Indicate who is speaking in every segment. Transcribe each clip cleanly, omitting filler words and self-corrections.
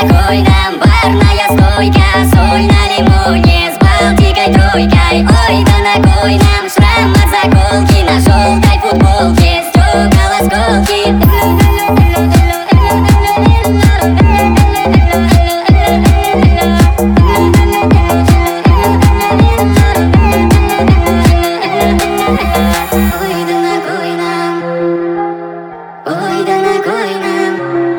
Speaker 1: какой нам барная стойка, соль на лимоне с Балтикой тройкой. Ой, да на кой нам шрам от заколки на желтой футболке, стекол осколки. Ой, да на кой нам, ой, да на кой нам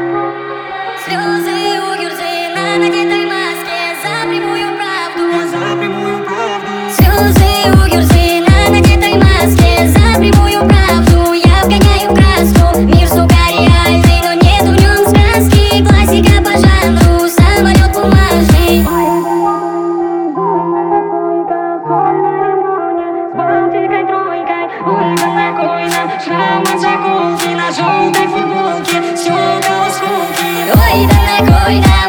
Speaker 1: слезы у Гюрзы на надетой маске за прямую правду. Слезы у Гюрзы на надетой маске за прямую правду. Я вгоняю в краску мир, сука, реальный, но нет в нем сказки. Классика по жанру, самолет бумажный. Ой, да на кой нам шрам от заколки на желтой футболке, стекол осколки. Ой, да на кой нам